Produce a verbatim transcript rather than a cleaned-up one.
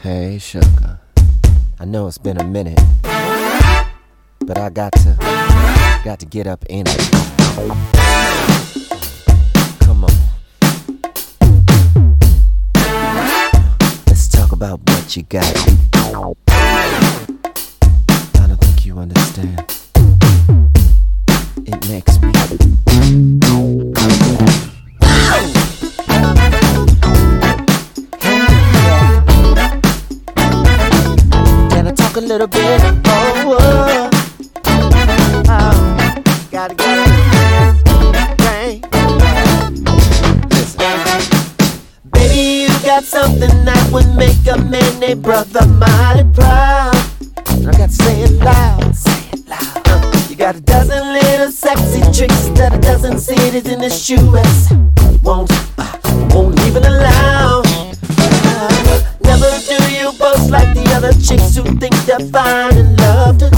Hey sugar, I know it's been a minute, but I got to, got to get up in it. Come on. Let's talk about what you got. I don't think you understand. It makes me a little bit, oh, oh, oh, gotta get it, right. Listen, baby, you got something that would make a man named Brother mighty proud. I gotta say it loud, say it loud. Uh, you got a dozen little sexy tricks that a dozen cities in the U S won't, uh, won't even allow. Uh, Never do you boast like the other chicks who think they're fine and loved.